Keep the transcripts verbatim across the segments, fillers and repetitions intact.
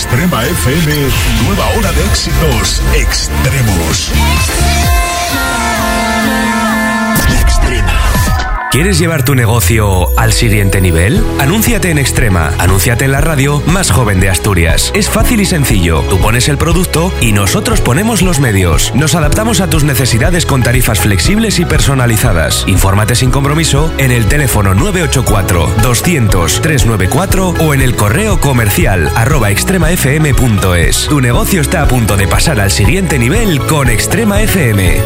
Extrema F M, nueva hora de éxitos extremos. Extrema. ¿Quieres llevar tu negocio al siguiente nivel? Anúnciate en Extrema. Anúnciate en la radio más joven de Asturias. Es fácil y sencillo. Tú pones el producto y nosotros ponemos los medios. Nos adaptamos a tus necesidades con tarifas flexibles y personalizadas. Infórmate sin compromiso en el teléfono nueve ocho cuatro, doscientos, trescientos noventa y cuatro o en el correo comercial arroba extremafm punto es. Tu negocio está a punto de pasar al siguiente nivel con Extrema F M.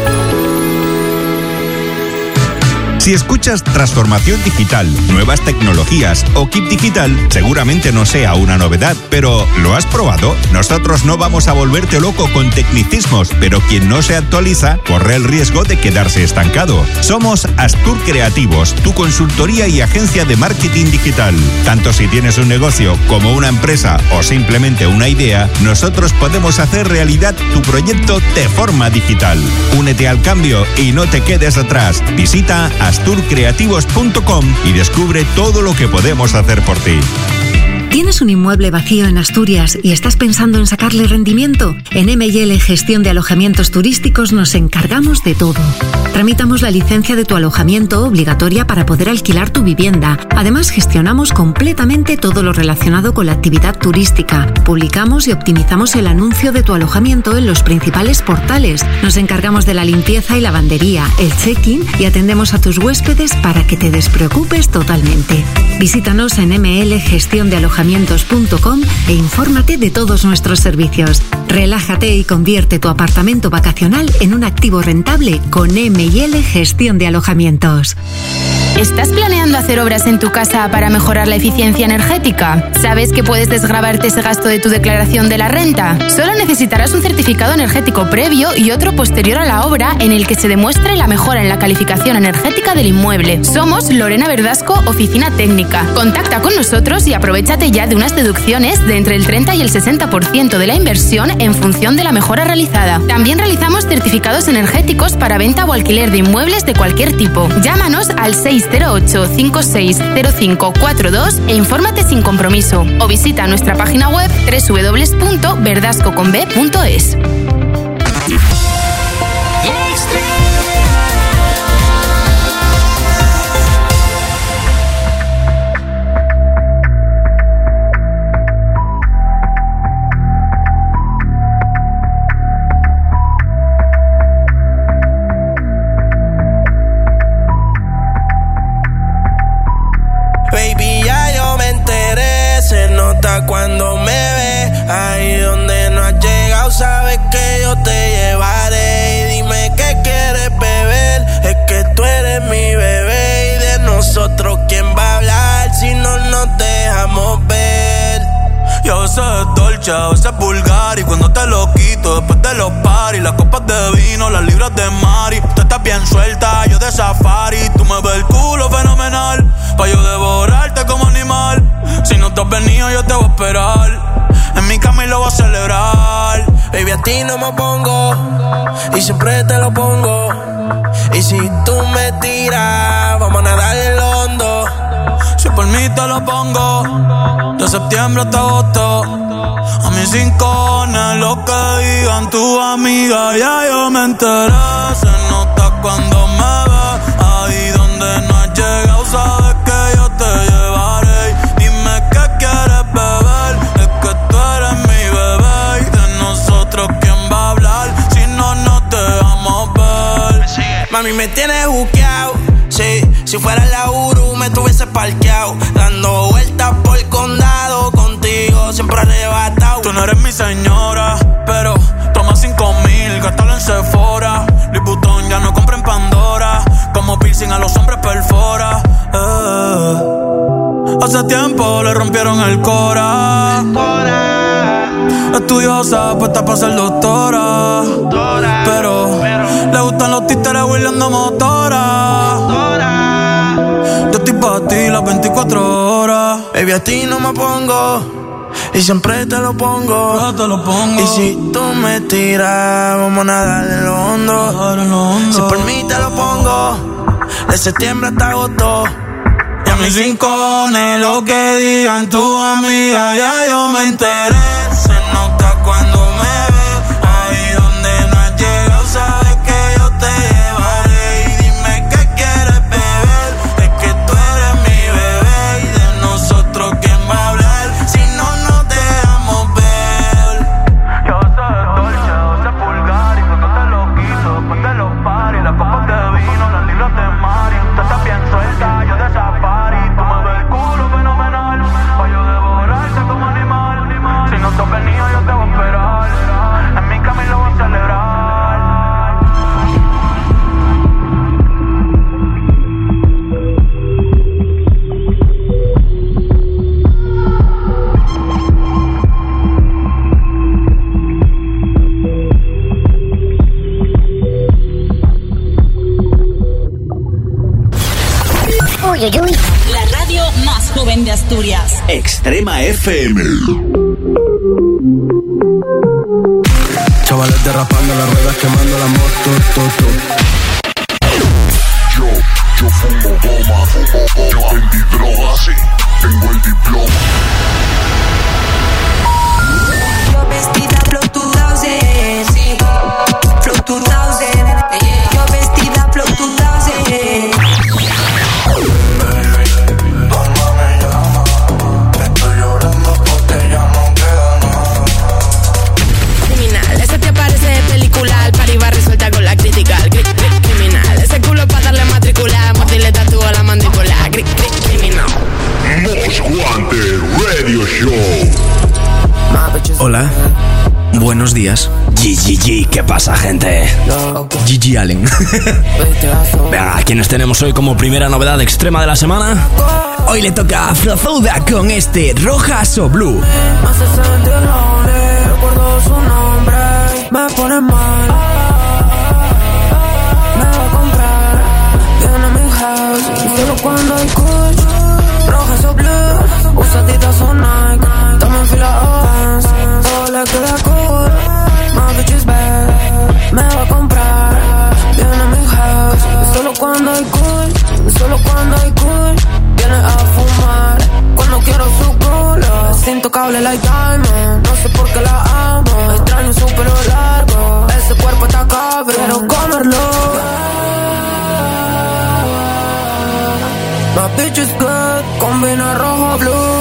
Si escuchas transformación digital, nuevas tecnologías o kit digital, seguramente no sea una novedad, pero ¿lo has probado? Nosotros no vamos a volverte loco con tecnicismos, pero quien no se actualiza corre el riesgo de quedarse estancado. Somos Astur Creativos, tu consultoría y agencia de marketing digital. Tanto si tienes un negocio como una empresa o simplemente una idea, nosotros podemos hacer realidad tu proyecto de forma digital. Únete al cambio y no te quedes atrás. Visita astur creativos punto com y descubre todo lo que podemos hacer por ti. ¿Tienes un inmueble vacío en Asturias y estás pensando en sacarle rendimiento? En M y L Gestión de Alojamientos Turísticos nos encargamos de todo. Tramitamos la licencia de tu alojamiento obligatoria para poder alquilar tu vivienda. Además, gestionamos completamente todo lo relacionado con la actividad turística. Publicamos y optimizamos el anuncio de tu alojamiento en los principales portales. Nos encargamos de la limpieza y lavandería, el check-in y atendemos a tus huéspedes para que te despreocupes totalmente. Visítanos en m l gestión de alojamientos punto com e infórmate de todos nuestros servicios. Relájate y convierte tu apartamento vacacional en un activo rentable con M y L Gestión de Alojamientos. ¿Estás planeando hacer obras en tu casa para mejorar la eficiencia energética? ¿Sabes que puedes desgravarte ese gasto de tu declaración de la renta? Solo necesitarás un certificado energético previo y otro posterior a la obra en el que se demuestre la mejora en la calificación energética del inmueble. Somos Lorena Verdasco, Oficina Técnica. Contacta con nosotros y aprovéchate ya de unas deducciones de entre el treinta y el sesenta por ciento de la inversión en función de la mejora realizada. También realizamos certificados energéticos para venta o alquiler de inmuebles de cualquier tipo. Llámanos al seis cero ocho, cinco seis cero cinco cuatro dos e infórmate sin compromiso. O visita nuestra página web doble u doble u doble u punto verdasco con b punto es. Cuando me ve, ahí donde no has llegado, sabes que yo te llevaré. Y dime qué quieres beber, es que tú eres mi bebé. Y de nosotros, ¿quién va a hablar si no nos dejamos ver? Y a veces es dolce, a veces es vulgar. Y cuando te lo quito, después de los paris, las copas de vino, las libras de mari. Tú estás bien suelta, yo de safari. Tú me ves el culo fenomenal, pa' yo devorarte como animal. Si no te has venido, yo te voy a esperar. En mi cama y lo voy a celebrar. Baby, a ti no me pongo y siempre te lo pongo. Y si tú me tiras, vamos a nadar en lo hondo. Si por mí te lo pongo, de septiembre hasta agosto. A mis rincones, lo que digan tu amiga, ya yo me enteré. Se nota cuando me ves, ahí donde no has llegado, sabes que yo te llevaré. Dime qué quieres beber, es que tú eres mi bebé. Y de nosotros, ¿quién va a hablar si no nos dejamos ver? Mami, me tienes buqueado, sí. Si fuera la Uru, me tuviese parqueado, dando vueltas por el condado, contigo siempre arrebatado. Tú no eres mi señora, pero toma cinco mil, gástalo en Sephora. Louis Vuitton ya no compra en Pandora, como piercing a los hombres perfora. Eh. Hace tiempo le rompieron el cora. Estudiosa, puesta para ser doctora, pero, pero le gustan los títeres huirleando motora. Yo estoy pa' ti las veinticuatro horas. Baby, a ti no me pongo y siempre te lo pongo. Yo te lo pongo. Y si tú me tiras, vamos a nadar en lo hondo. En lo hondo. Si por mí te lo pongo, de septiembre hasta agosto. Y a mis rincones, lo que digan tu amiga, ya yo me enteré. La radio más joven de Asturias. Extrema F M. Chavales derrapando las ruedas, quemando la moto, to, to. Yo, yo fumo goma, yo vendí droga, sí, tengo el diploma. Yo vestida Flow dos mil, sí, Flow dos mil, yo vestida Flow dos mil. Película, el party va resuelta con la crítica. El cri, cri, criminal. Ese culo pa' darle matrícula. Mordirle tatúo a la mandíbula. Cri, cri, criminal. Most Wanted Radio Show. Hola. Buenos días. G G G, ¿qué pasa, gente? G G Allen. Venga, ¿quiénes tenemos hoy como primera novedad extrema de la semana? Hoy le toca a Flozouda con este Rojas o Blue. Recuerdo su nombre, me pone mal. Me va a comprar, viene a mi house. Solo cuando hay coach, Rojas o Blue. Usa Adidas o Nike, toma fila Vans. Todo le queda cool, my bitch is bad. Me va a comprar, viene a mi house. Solo cuando hay cool, solo cuando hay cool. Viene a fumar, cuando quiero su culo. Es intocable like diamond, no sé por qué la amo. Extraño su pelo largo, ese cuerpo está cabrón. Quiero comerlo. My bitch is good, combina rojo blue.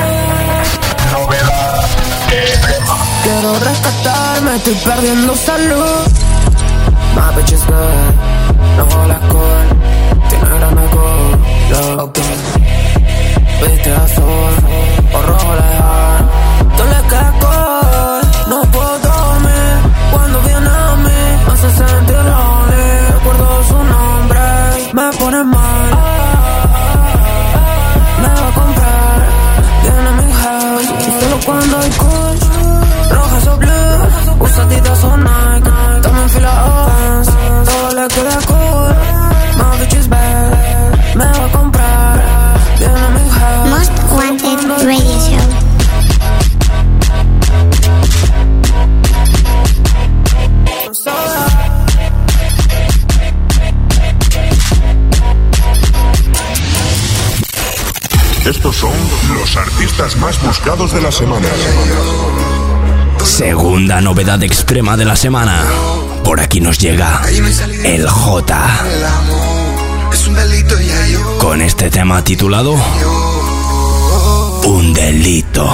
Quiero rescatarme, estoy perdiendo salud. My bitch is good, no jodas cool. Tiene grande culo, ok. Viste azul o rojo leal. Tú le quedas cold, no puedo dormir. Cuando viene a mí, me hace sentir lonely. Recuerdo su nombre, me pone mal. Me va a comprar, viene a mi house. Y solo cuando hay coach, Rojas o Blue. Usa Adidas o Nike, toma en fila Vans. Todo le queda cool, my bitch is bad. Me va a comprar, viene a mi house. Most Wanted Radio Show. Estos son los artistas más buscados de la semana. Segunda novedad extrema de la semana. Por aquí nos llega el J. Con este tema titulado Un delito.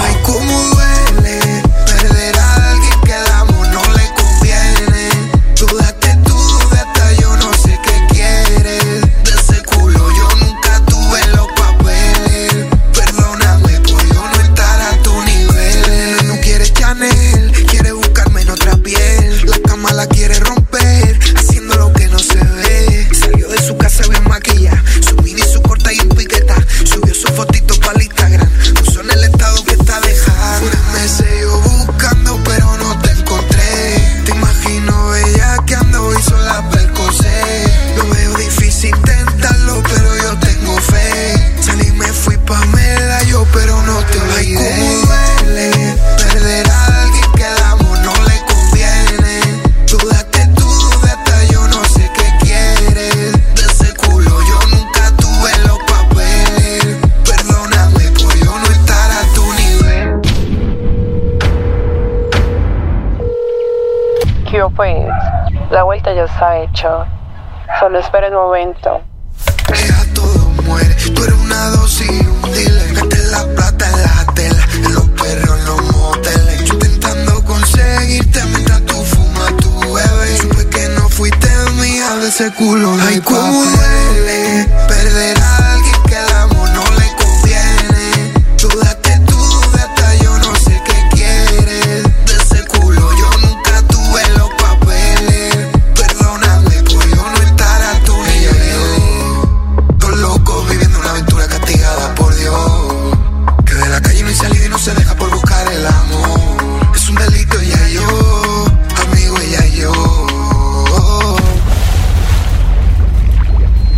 La vuelta ya está hecha. Solo espera el momento. Ya todo muere. Tú eres una dosis y un dealer. Mete la plata en la tela, en los perros, en los moteles. Yo intentando conseguirte mientras tú fumas, tú bebes. Supe que no fuiste mía de ese culo. Ay, cómo duele perder a alguien que el amor no le conviene. Tú date tú, date yo no sé qué quieres de ese culo. Yo nunca tuve los papeles. Perdóname por yo no estar a tu nivel. Dos locos viviendo una aventura castigada por Dios. Que de la calle no hay salida y no se deja por buscar el amor. Es un delito, ella y yo, amigo, ella y yo.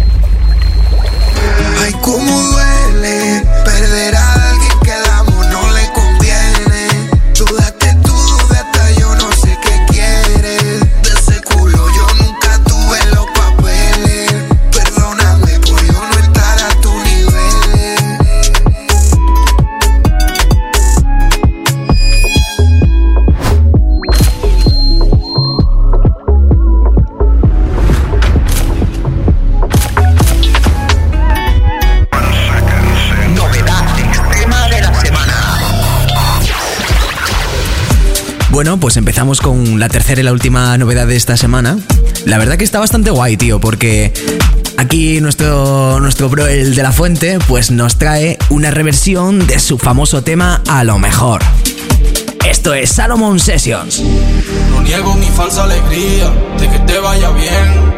Bueno, pues empezamos con la tercera y la última novedad de esta semana. La verdad que está bastante guay, tío, porque aquí nuestro, nuestro bro, el de la Fuente, pues nos trae una reversión de su famoso tema A lo mejor. Esto es Salomon Sessions. No niego mi falsa alegría de que te vaya bien.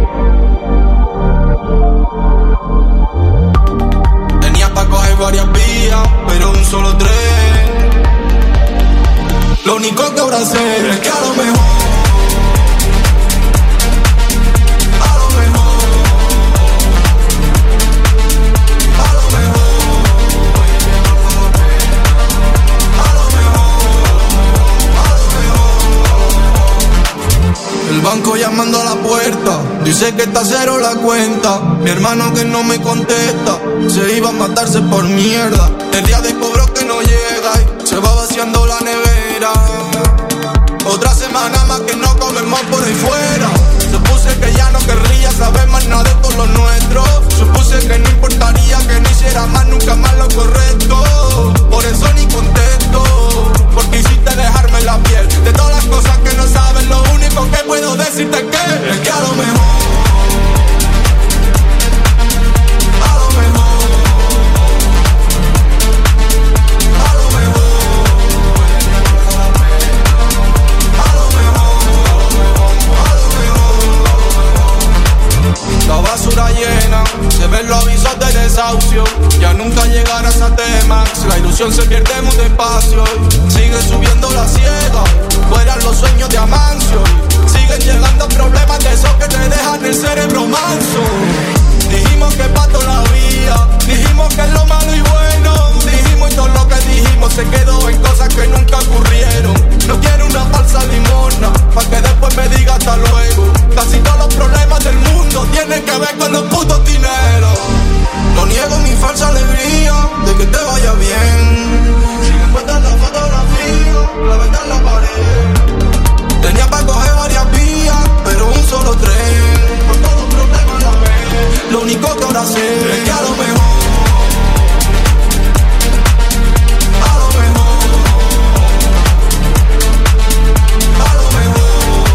Tenía para coger varias vías, pero un solo tren. Lo único que ahora sé es que a lo mejor, a lo mejor, a lo mejor, a lo mejor, a lo mejor. El banco llamando a la puerta, dice que está cero la cuenta. Mi hermano que no me contesta, se iba a matarse por mierda. El día de cobro que no llega y se va vaciando la nevera. Otra semana más que no comemos por ahí fuera. Supuse que ya no querría saber más nada de todo lo nuestro. Supuse que no importaría que no hiciera más, nunca más lo correcto. Por eso ni contesto, porque hiciste dejarme la piel. De todas las cosas que no sabes, lo único que puedo decirte es que es que a lo mejor, a lo mejor, a lo mejor, la basura llena, se ven los avisos de desahucio. Ya nunca llegarás a T-Max, la ilusión se pierde muy despacio. Sigue subiendo la ciega, fueran los sueños de Amancio. Siguen llegando problemas de esos que te dejan el cerebro manso. Dijimos que pa' toda la vida, dijimos que es lo malo y bueno. Dijimos y todo lo que dijimos se quedó en cosas que nunca ocurrieron. No quiero una falsa limosna, pa' que después me diga hasta luego. Casi todos los problemas del mundo tienen que ver con los putos dineros. No niego mi falsa alegría de que te vaya bien. Sigue puesta la fotografía, la venta en la pared. Tenía para coger varias vías, pero un solo tren. Por todos los problemas a la vez. Lo único que ahora sé es que a lo mejor, a lo mejor, a lo mejor,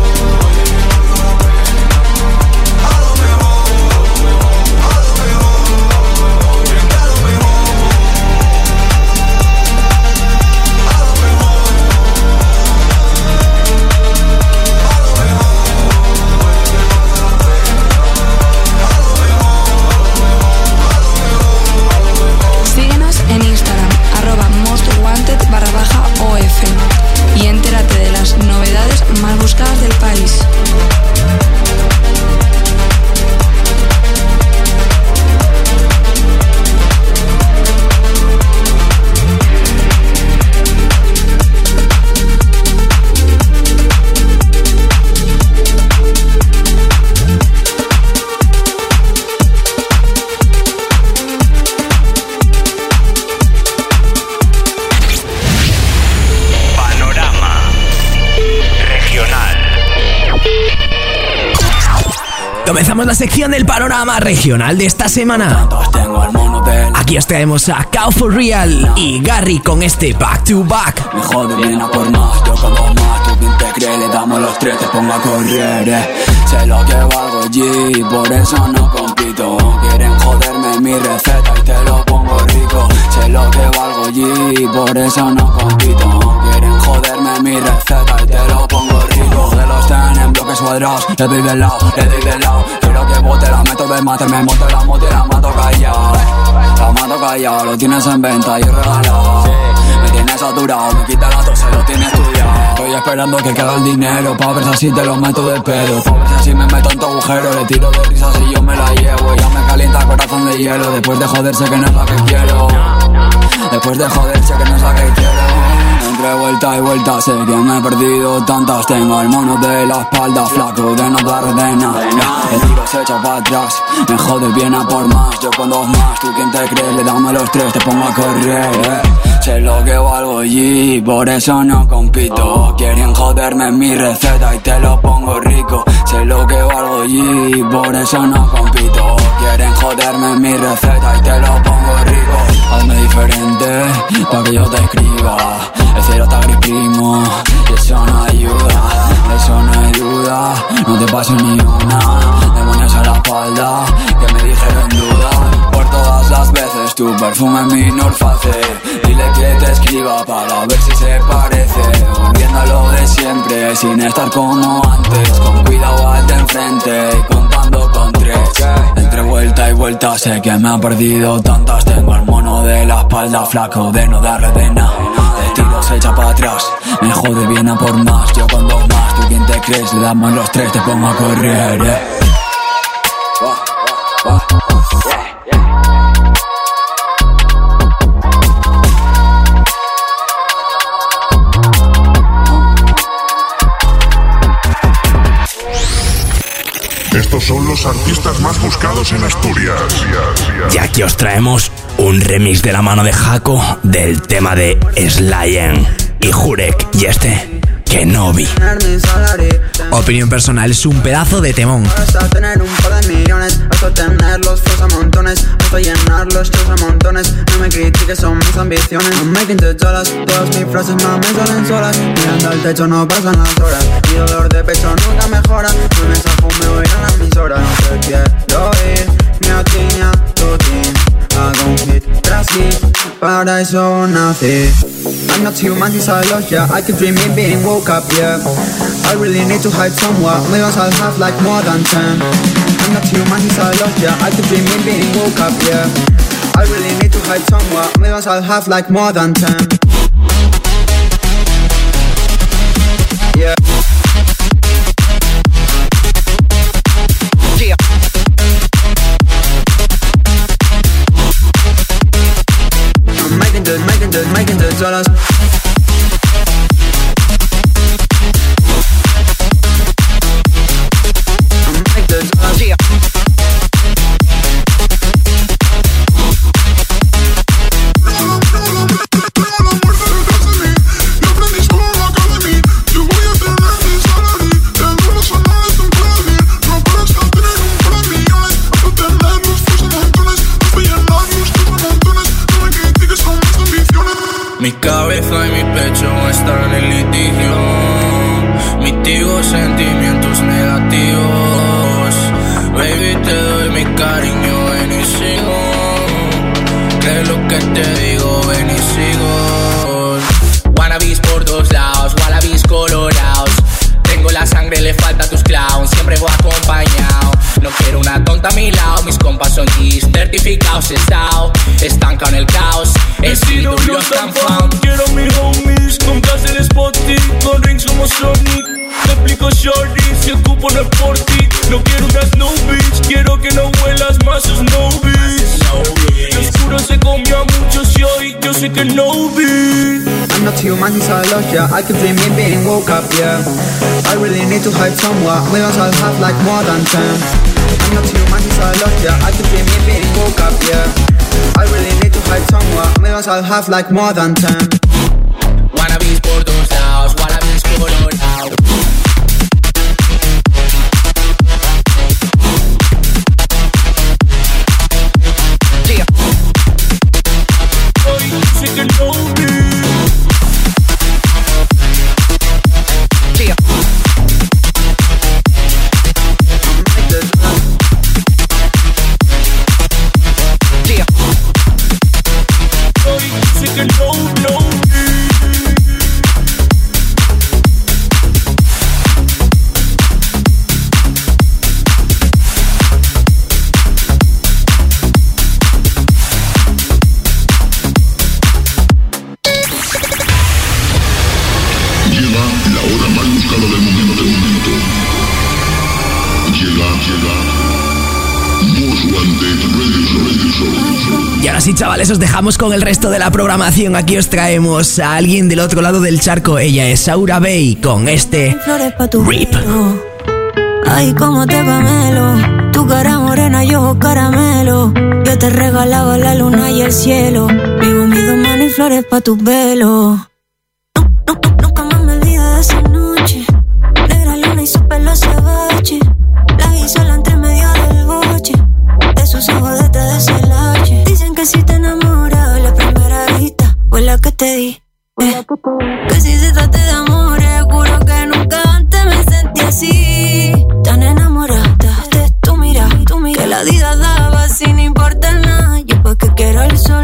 a lo mejor, a lo mejor, a lo mejor. Síguenos en Instagram, arroba mostwanted barra baja O F, y entérate de las novedades más buscadas del país. Comenzamos la sección del panorama regional de esta semana. Aquí os traemos a Cow for Real y Gary con este Back to Back. Me jode bien a por más, yo como más. Tú quien te cree, le damos los tres, te pongo a correr, eh. Sé lo que valgo, G, por eso no compito. Quieren joderme mi receta y te lo pongo rico. Sé lo que valgo, G, por eso no compito. Quieren joderme mi receta y te lo pongo rico. De los ten en bloques cuadrados, le doy de lado, le doy de lado. Quiero que bote la meto de mate, me monte la moto y la mato callado. La mato callado, lo tienes en venta y regalado. Me tienes saturado, me quita la tos, se lo tiene estudiado. Estoy esperando que caiga el dinero, pa' ver si así te lo meto de pedo. Pa' ver si así me meto en tu agujero, le tiro de risas y yo me la llevo. Ya me calienta corazón de hielo, después de joderse que no es la que quiero. Después de joderse que no es la que quiero. Entre vuelta y vuelta sé que me he perdido tantas. Tengo el mono de la espalda, flaco de no dar de nada. El tiro se echa para atrás, me jode bien a por más. Yo con dos más, tú quien te crees, le dame los tres, te pongo a correr, eh. Sé lo que valgo y por eso no compito. Quieren joderme mi receta y te lo pongo rico. Sé lo que valgo y por eso no compito. Quieren joderme mi receta y te lo pongo rico. Hazme diferente pa' que yo te escriba. El cielo está gris primo y eso pase ni una. Demonios a la espalda que me dijeron duda. Por todas las veces tu perfume en mi norface. Dile que te escriba para ver si se parece. Volviendo a lo de siempre sin estar como antes. Con cuidado al de enfrente y contando con tres. Entre vuelta y vuelta sé que me ha perdido tantas. Tengo el mono de la espalda flaco de no darle de nada. De tiros echa para atrás, me jode bien a por más. Yo con dos más, ¿tú quién te crees? Le damos los tres, te pongo a correr, eh. Estos son los artistas más buscados en Asturias. Y aquí os traemos un remix de la mano de Jaco del tema de Slayen y Jurek y este que no vi. Opinión personal, es un pedazo de temón. Hasta tener un par de millones, hasta tener los flows a montones, hasta llenar los shows a montones. No me critiques, son mis ambiciones. I'm making the dollars, todas mis frases más me salen solas. Mirando al techo no pasan las horas, mi dolor de pecho nunca mejora. Un mensaje me voy a la emisora. No te quiero ir, ni a ti ni a tu team. Hago un hit tras hit, para eso nací. I'm not human, this I lost, yeah. I keep dreaming being woke up, yeah. I really need to hide somewhere, millions I'll have like more than ten. I'm not human, this I lost, yeah. I keep dreaming being woke up, yeah. I really need to hide somewhere, millions I'll have like more than ten. Yeah. I'm making the, making the, making the dollars. I'm making the dollars. Yeah. Mi cabeza y mi pecho están en litigio. Mitigo sentimientos negativos. Baby, te doy mi cariño, ven y sigo. ¿Crees lo que te digo? Ven y sigo. Wannabes por todos lados, wallabies colorados. Tengo la sangre, le falta a tus clowns. Siempre voy acompañado. No quiero una tonta a mi lado. Mis compas son G's, certificados, estado estancado en el caos. He sido yo tan fan. Quiero mis homies con gas en Spotty, con rings como Sonic. Te explico shorty, si el cupo no es por ti. No quiero una snow bitch, quiero que no huelas más snow bitch. El oscuro se comió a muchos y hoy yo sé que no vi. I'm not human, this I lost, yeah. I keep dreaming being woke up, yeah. I really need to hide somewhere, millions I'll have like more than ten. I'm not human, this I lost, yeah. I keep dreaming being woke up, yeah. I really need to hide somewhere, millions I'll have like more than ten. Wannabes por todos lados, wallabies colorados. Yeah. Hoy sé que no vi. Yeah. Yeah. Hoy sé que no, no vi. Llega la hora más buscada del momento, del momento. Llega, llega Most Wanted Radio Show, Radio Show. Y ahora sí, chavales, os dejamos con el resto de la programación. Aquí os traemos a alguien del otro lado del charco. Ella es Aura Bay con este Rip. Ay, cómo te camelo, tu cara morena, yo ojo caramelo. Yo te regalaba la luna y el cielo. Vivo mis dos manos y flores pa' tus velos. Nunca más me olvido de esa noche. Negra luna y su pelo azabache. La hizo la entre medio del boche. De sus ojos detrás de ese lache. Dicen que si te enamoras la primera vista fue la que te di, eh. Que si se trata de amor, juro que nunca antes me sentí así. Tan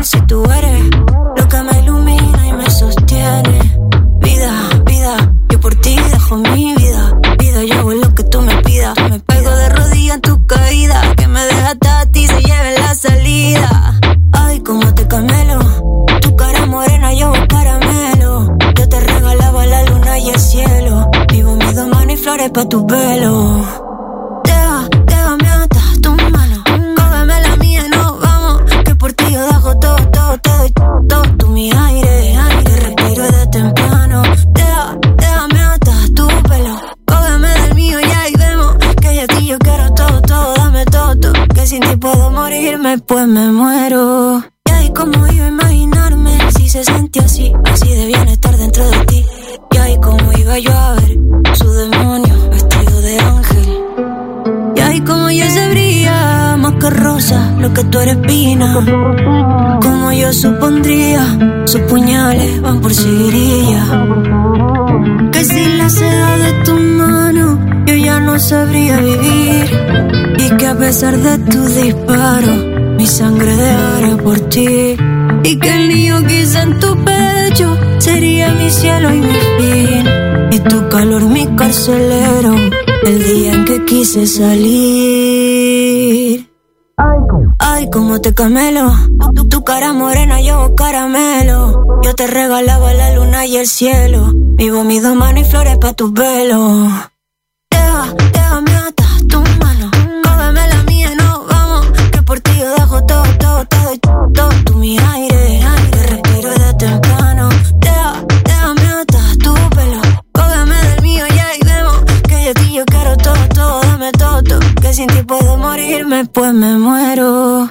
si tú eres lo que me ilumina y me sostiene. Vida, vida, yo por ti dejo mi vida. Vida, yo hago lo que tú me pidas. Me pego de rodillas en tu caída, que me dejaste a ti, se lleve la salida. Ay, cómo te camelo, tu cara morena, yo caramelo. Yo te regalaba la luna y el cielo. Vivo mis dos manos y flores pa' tu pelo. Deja, déjame atar tu mano, cógeme la mía y nos vamos. Que por ti yo dejo todo, todo, todo, todo. Tú mi aire, aire, respiro de temprano. Deja, déjame atar tu pelo, cógeme del mío ya y vemos. Que yo a ti yo quiero todo, todo, dame todo, todo. Que sin ti puedo morirme, pues me muero. Y ahí como iba a imaginarme si se sentía así, así de bienestar dentro de ti. Y ahí como iba yo a ver su demonio vestido de ángel. Y ahí como yo se brilla más que rosa, lo que tú eres espina. Como yo supondría, sus puñales van por seguirilla. Que sin la seda de tu mano yo ya no sabría vivir. Y que a pesar de tus disparos mi sangre dejara por ti. Y que el niño que hice en tu pecho sería mi cielo y mi fin. Y tu calor mi carcelero el día en que quise salir. Ay, cómo te camelo, tu, tu cara morena, yo caramelo. Yo te regalaba la luna y el cielo. Vivo mis dos manos y flores pa' tus velos. Deja, déjame atar tu mano, cógeme la mía y nos vamos. Que por ti yo dejo todo, todo, todo, todo. Tú mi aire, aire, respiro de temprano. Deja, déjame atar tu pelo, cógeme del mío ya y vemos. Que yo a ti yo quiero todo, todo, dame todo, todo. Que sin ti puedo morirme, pues me muero.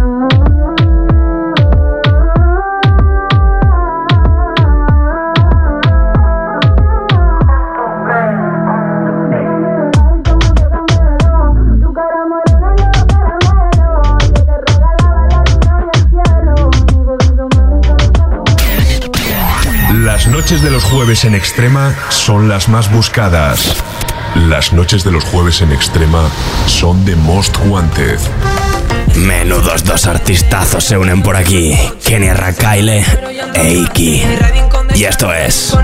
Las noches de los jueves en Extrema son las más buscadas. Las noches de los jueves en Extrema son The Most Wanted. Menudos dos artistazos se unen por aquí. Kenny Arrakaile e Iki. Y esto es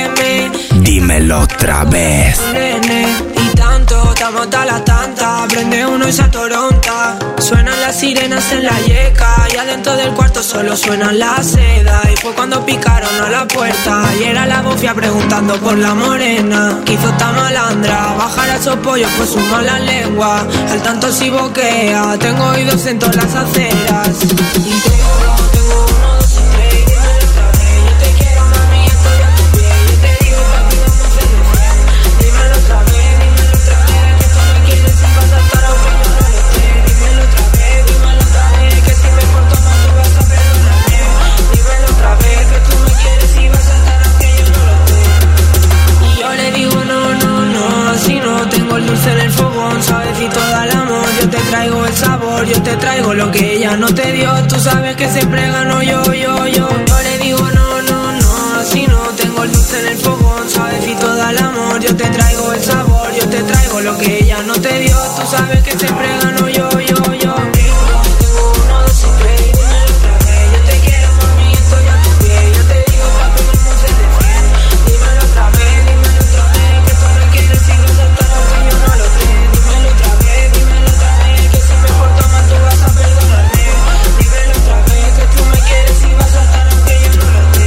Dímelo otra vez. Y tanto, estamos a la tanta. Prende uno y se atoronta. Suenan las sirenas en la yeca. Y adentro del cuarto solo suenan la seda. Y fue cuando picaron a la puerta. Y era la bofia preguntando por la morena. Que hizo esta malandra. Bajar a esos pollos por su mala lengua. Al tanto si boquea. Tengo oídos en todas las aceras. Y tengo, tengo uno, dos y tres. Dímelo otra vez. Yo te quiero, mami, estoy a tu pie. Yo te digo, papi, vamos a ser de fiel. Dímelo otra vez, dímelo otra vez. Que tú me quieres sin pasar para aunque yo no lo esté. Dímelo otra vez, dímelo otra vez. Que si me porto mal tú vas a perdonarme. Dímelo otra vez. Que tú me quieres y vas a estar aunque yo no lo esté. Y yo le digo no, no, no. Si no tengo el dulce en el fogón, suavecito da el amor. Yo te traigo el sabor, yo te traigo lo que ella no te dio. Tú sabes que siempre gano yo, yo, yo. Yo le digo no, no, no. Si no tengo el dulce en el fogón, suavecito da el amor. Yo te traigo el sabor, yo te traigo lo que ella no te dio. Tú sabes que siempre gano yo, yo, yo. Tengo uno, dos y tres. Dímelo otra vez. Yo te quiero, mami, estoy a tu pie. Yo te digo, papi, vamos a ser de fiel. Dímelo otra vez, dímelo otra vez. Que tú me quieres y vas a estar aunque yo no lo sé. Dímelo otra vez, dímelo otra vez. Que si me porto mal tú vas a perdonarme. Dímelo otra vez. Que tú me quieres y vas a estar aunque yo no lo sé.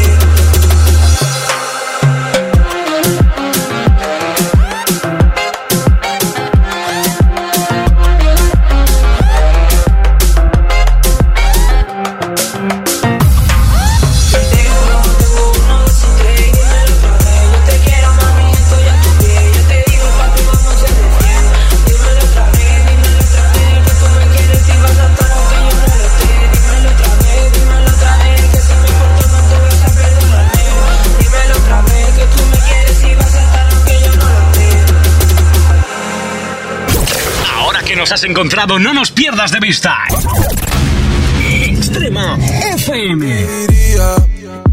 Nos has encontrado, no nos pierdas de vista. Extrema F M. Diría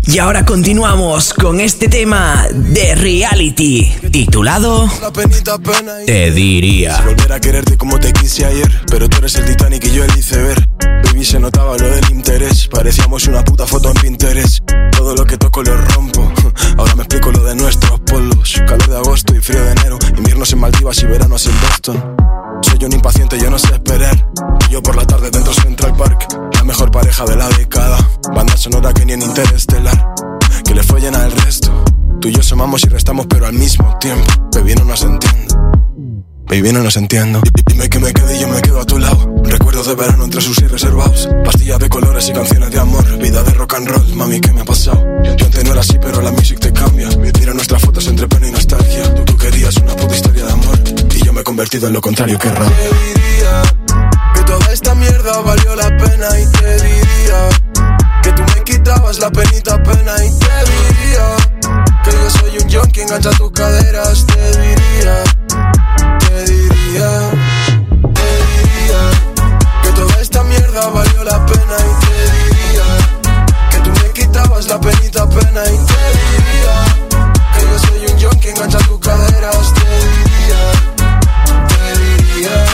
Y ahora continuamos con este tema de Reality, titulado Te diría. Si volviera a quererte como te quise ayer, pero tú eres el Titanic y yo el iceberg. Baby, se notaba lo del interés, parecíamos una puta foto en Pinterest. Todo lo que toco lo rompo, ahora me explico lo de nuestros polos. Calor de agosto y frío de enero, inviernos en Maldivas y veranos en Boston. Soy un impaciente, yo no sé esperar. Y yo por la tarde dentro Central Park, la mejor pareja de la década. Banda sonora que ni en Interestelar, que le fue llena el resto. Tú y yo sumamos y restamos pero al mismo tiempo. Baby, no nos entiendo, baby, no nos entiendo. Dime que me quede y yo me quedo a tu lado. Recuerdos de verano entre sus y reservados. Pastillas de colores y canciones de amor. Vida de rock and roll, mami, ¿qué me ha pasado? Yo antes no era así pero la music te cambia. Mira nuestras fotos entre pena y nostalgia. Tú, tú querías una puta historia de amor y yo me he convertido en lo contrario, qué raro. Te diría que toda esta mierda valió la pena. Y te diría que tú me quitabas la penita pena. Y te diría que yo soy un junkie, engancha tus caderas. Te diría, te diría, te diría que toda esta mierda valió la pena. Y te diría que tú me quitabas la penita pena. Y te diría que yo soy un junkie, engancha tus caderas. Te diría, te diría.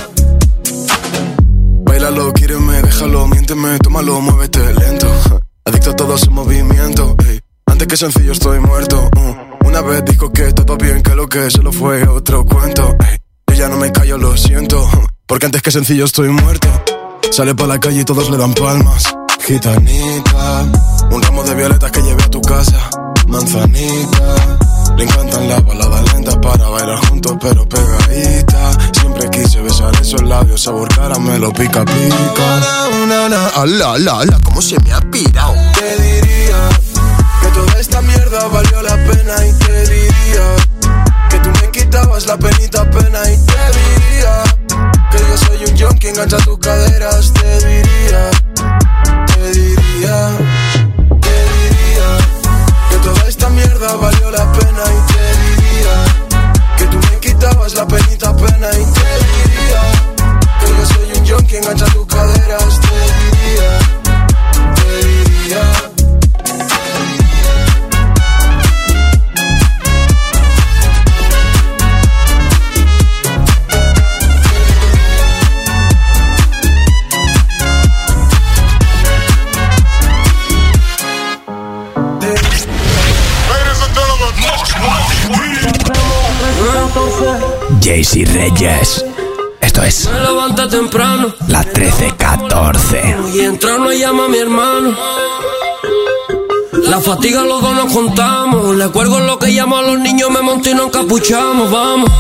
Báilalo, quíreme, déjalo, miénteme, tómalo, muévete lento. Adicto a todo su movimiento, ey. Antes que sencillo estoy muerto. uh. Una vez dijo que todo bien, que lo que solo fue otro cuento, ey. Yo ya no me callo, lo siento, uh. porque antes que sencillo estoy muerto. Sale pa' la calle y todos le dan palmas. Gitanita, un ramo de violetas que llevé a tu casa. Manzanita, le encantan las baladas lentas para bailar juntos pero pegadita. Siempre quise besar esos labios, sabor caramelo, pica pica. Na, na, na, ala, ala, ala, cómo se me ha pirado. Te diría que toda esta mierda valió la pena. Y te diría que tú me quitabas la penita pena. Y te diría que yo soy un junkie, engancha tus caderas. Te diría, te diría, te diría que toda esta mierda valió la pena. Y te diría que tú me quitabas la penita pena. Y te diría que yo soy un junkie, engancha tus caderas. Te diría, te diría. Jaycee Reyes. Esto es Me levanta temprano, la trece catorce. y entra no llama a mi hermano. La fatiga los dos nos contamos. Le cuelgo lo que llamo a los niños, me monto y nos encapuchamos, vamos.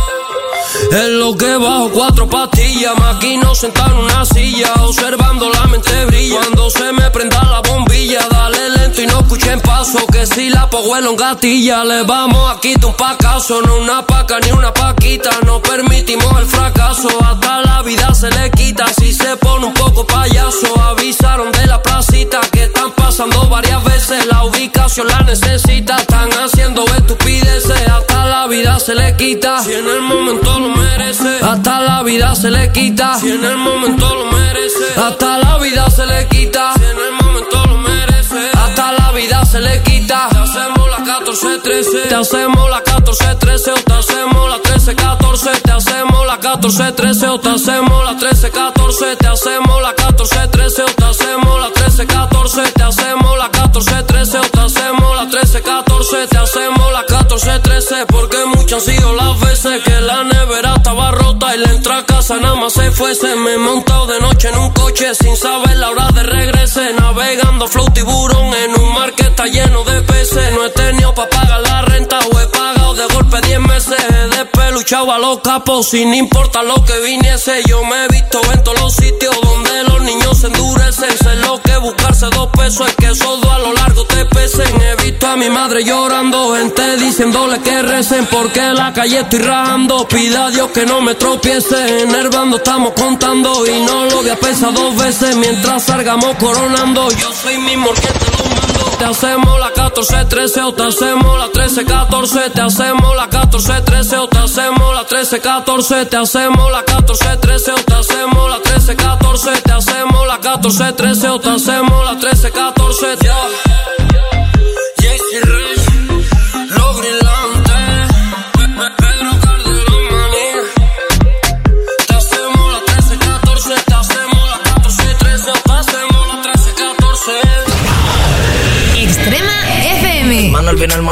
Es lo que bajo cuatro pastillas, maquino sentado en una silla, observando la mente brilla. Cuando se me prenda la bombilla, dale lento y no escuchen paso, que si la poguelo en gatilla, le vamos a quitar un pacazo. No una paca ni una paquita, no permitimos el fracaso, hasta la vida se le quita si se pone un poco payaso. Avisaron de la placita que están pasando varias veces, la ubicación la necesita, están haciendo estupideces, hasta la vida se le quita si en el momento lo merece. Hasta la vida se le quita si en el momento lo merece. Hasta la vida se le quita si en el momento lo merece. Hasta la vida se le quita. Te hacemos la catorce trece. Te hacemos la catorce trece o te hacemos la trece catorce. Te hacemos la catorce trece o te hacemos la trece catorce. Te hacemos la catorce trece o te hacemos la trece catorce. Te hacemos la catorce trece o te hacemos la trece catorce. Te hacemos la catorce trece porque muchas han sido las veces que la nevera estaba rota y la entrada a casa nada más se fuese. Me he montado de noche en un coche sin saber la hora de regrese, navegando flow tiburón en un mar que está lleno de peces. No he tenido pa' pagar la renta o he pagado de golpe diez meses. He despeluchado a los capos sin importar lo que viniese. Yo me he visto en todos los sitios donde los niños se endurecen. Sé lo que buscarse dos pesos es que esos dos a lo largo te pesen. He visto a mi madre llorando, gente diciéndole que recen porque la calle estoy rajando. Pida a Dios que no me tropiece, enervando estamos contando y no lo voy a pensar dos veces mientras salgamos coronando. Yo soy mismo el que te lo mando. Te hacemos la catorce trece o te hacemos la trece catorce. Te hacemos la catorce trece o te hacemos la trece catorce. Te hacemos la catorce trece o te hacemos la trece catorce. Te hacemos la catorce trece o te hacemos la trece catorce. Yeah.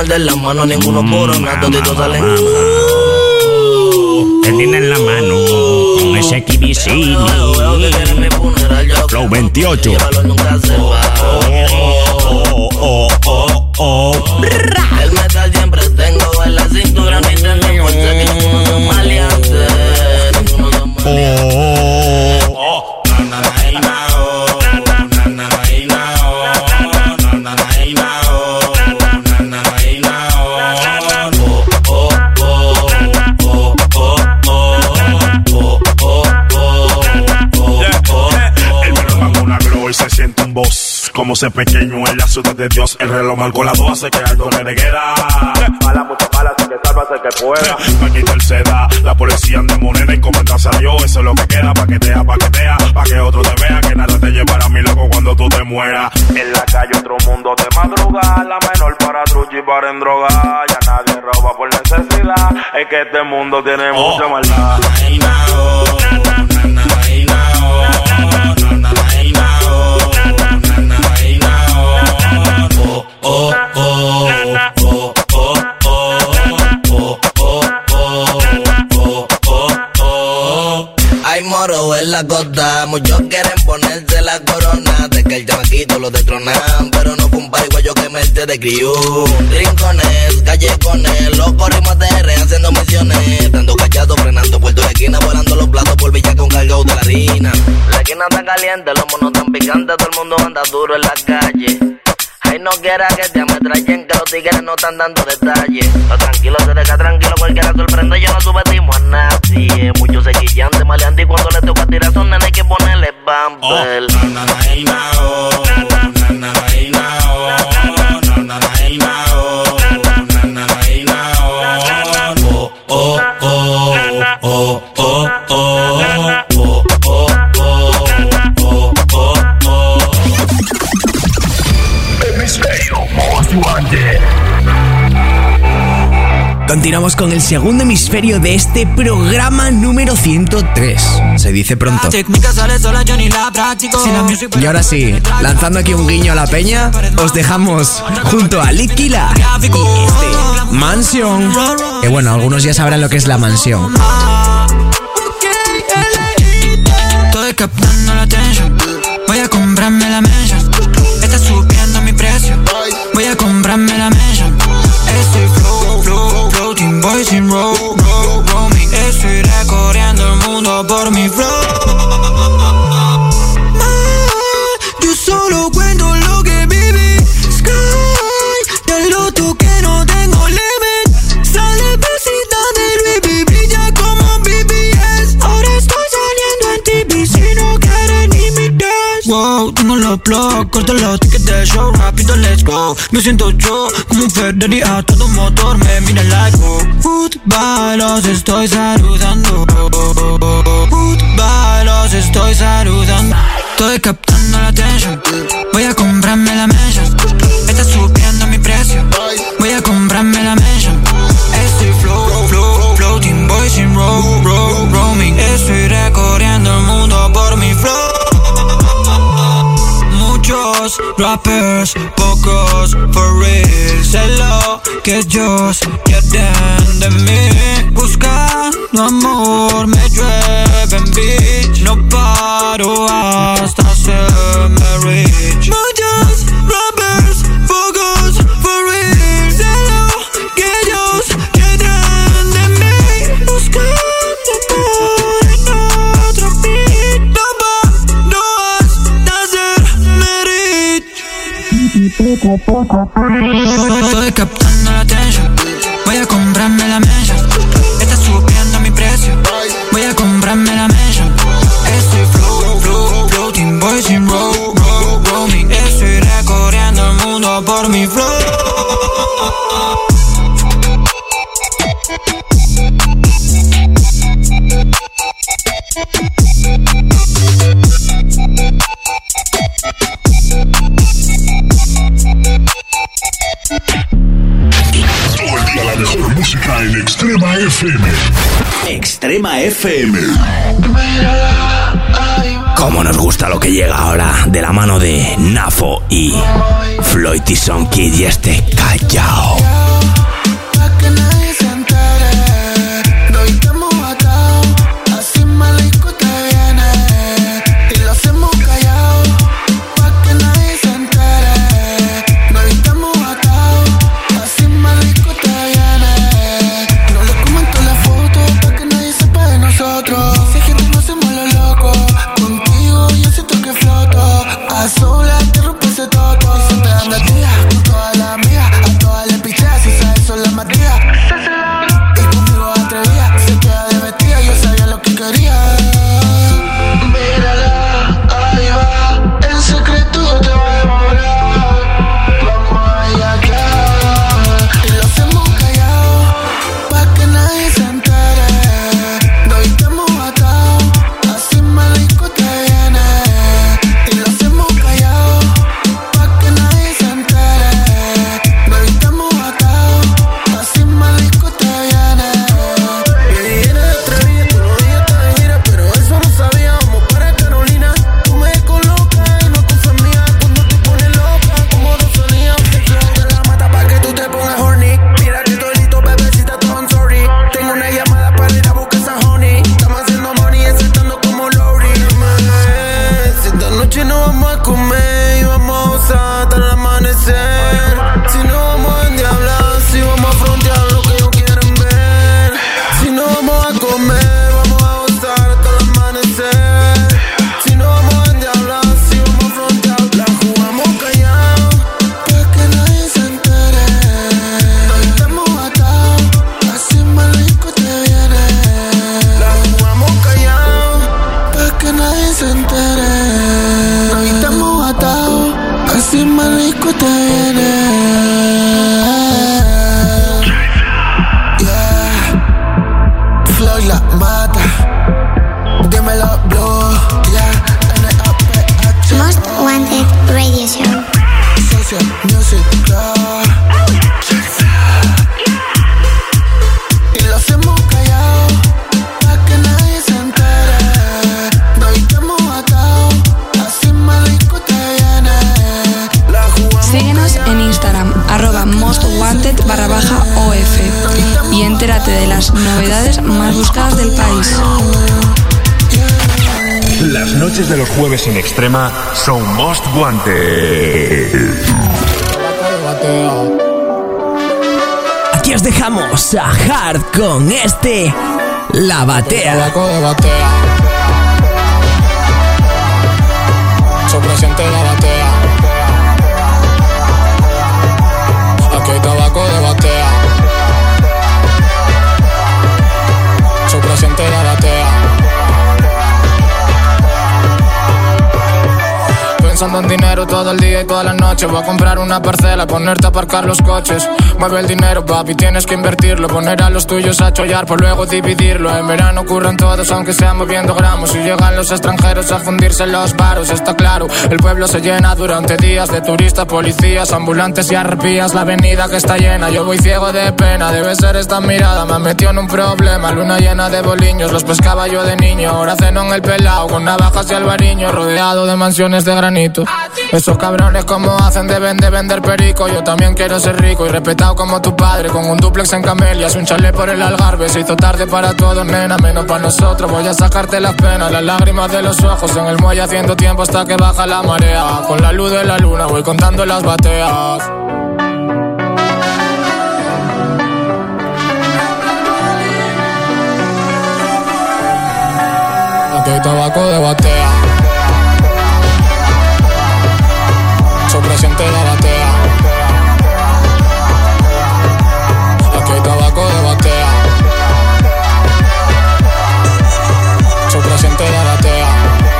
de la mano, ninguno puro, nada, toditos salen. Tienen en la mano con ese kibisini. Flow veintiocho. Oh, oh, oh, oh. El metal siempre tengo en la cintura, ni tengo fuerza, que ninguno son maleantes. Ninguno son maleantes. Oh, oh. Como ser pequeño en la ciudad de Dios. El reloj marcó las doce, que alto le neguera. Bala, mucha bala, así que sálvase que pueda. Pa' quitársela, la policía anda moneda y comentarse a Dios. Eso es lo que queda, paquetea, paquetea. Pa' que otro te vea, que nada te llevará a mi loco cuando tú te mueras. En la calle otro mundo de madrugada, la menor para truchi y para en droga. Ya nadie roba por necesidad. Es que este mundo tiene oh. mucha maldad. Oh, oh, oh, oh, oh, oh, oh, oh, oh. Hay moro en la costa, muchos quieren ponerse la corona. De que el chamaquito lo destronan, pero no fue un pariguayo que me de crió. Rincones, callejones, los corrimos de R haciendo misiones. Dando cachados, frenando puerto de esquina, volando los platos por Villa con cargado de la harina. La esquina está caliente, los monos tan picantes, todo el mundo anda duro en la calle. Ay, no quiera que te ametrallen, que los tigres no están dando detalles. Lo tranquilo se deja tranquilo, cualquiera sorprende, yo no subestimo a nadie. Muchos se quillan de maleante y cuando les toca tirar son nenes hay que ponerle bumper. Oh, na, na, na, na, oh, na, na, na, na, oh, na, na, na, na, oh, na, na, na, na, oh, oh, oh, oh, oh, oh, oh. Continuamos con el segundo hemisferio de este programa número ciento tres. Se dice pronto. Y ahora sí, lanzando aquí un guiño a la peña, os dejamos junto a Litkila y este Mansión. Que bueno, algunos ya sabrán lo que es la mansión. Estoy captando la atención. Voy a comprarme la mansión. Está subiendo mi precio. Voy a comprarme la mansión. Estoy flow, flow, floating boys in row, row, roaming. Estoy recorriendo el mundo por mi flow. Yo solo cuento lo que viví. Sky, te lo toqué, no tengo limit. Sale besita de Louis, brilla como B B S. Ahora estoy saliendo en T V, si no quieren ni mi dance. Wow, tengo los blogs, corto los tickets de show, rápido let's go. Me siento yo como un Ferrari a todo motor, me mira like oh. Goodbye, los estoy saludando. Goodbye, los estoy saludando. Estoy captando la atención. Voy a comprarme la mansión. Está subiendo mi precio. Voy a comprarme la mansión. Estoy flow, flow, floating boys in row, row, roaming. Estoy recorriendo el mundo por mi flow. Muchos rappers, pocos for real. Sé lo que ellos quieren de mí. Buscando amor, me llueven bitch. No paro hasta hacerme rich. Muchos rappers, pocos for real. Sé lo que ellos quieren de mí. Buscando amor en otro beat. No paro hasta hacerme rich. Estoy captando la atención. Voy a comprarme la mansión. Está subiendo mi precio. Voy a comprarme la mansión. Estoy flow, flow, floating boys in row, row, roaming. Estoy recorriendo el mundo por mi flow. Todo el día la mejor música en Extrema F M. Extrema F M. Cómo nos gusta lo que llega ahora de la mano de Nafo y Floyd Tyson Kid y este Callao. mata. Dímelo, Blue, yeah, N A P H. Most Wanted Radio Show. Social Music Club. Y lo hacemos callado, pa' que nadie se entere. Baby, te hemos atado, así más rico te viene. La jugamos. Síguenos en Instagram, arroba mostwanted barra baja O F, y entérate de las novedades más buscadas del país. Las noches de los jueves en Extrema son Most Wanted. Aquí os dejamos a Hard con este La Batea. Su presente La Batea. Aquí hay tabaco de batea. Su presente La Batea. Pensando en dinero todo el día y toda la noche. Voy a comprar una parcela, ponerte a aparcar los coches. Mueve el dinero, papi, tienes que invertirlo. Poner a los tuyos a chollar, por luego dividirlo. En verano curran todos, aunque sean moviendo gramos. Y llegan los extranjeros a fundirse en los baros. Está claro, el pueblo se llena durante días de turistas, policías, ambulantes y arpías. La avenida que está llena, yo voy ciego de pena. Debe ser esta mirada, me metió en un problema. Luna llena de boliños, los pescaba yo de niño. Ahora ceno en el pelao, con navajas y albariño. Rodeado de mansiones de granito. Esos cabrones como hacen deben de vender perico. Yo también quiero ser rico y respetado como tu padre. Con un duplex en Camelias, un chalet por el Algarve. Se hizo tarde para todos, nena, menos para nosotros. Voy a sacarte las penas, las lágrimas de los ojos. En el muelle haciendo tiempo hasta que baja la marea. Con la luz de la luna voy contando las bateas. Aquí hay tabaco de batea. Su presente La Batea. Aquí hay tabaco de batea. Su presente La Batea.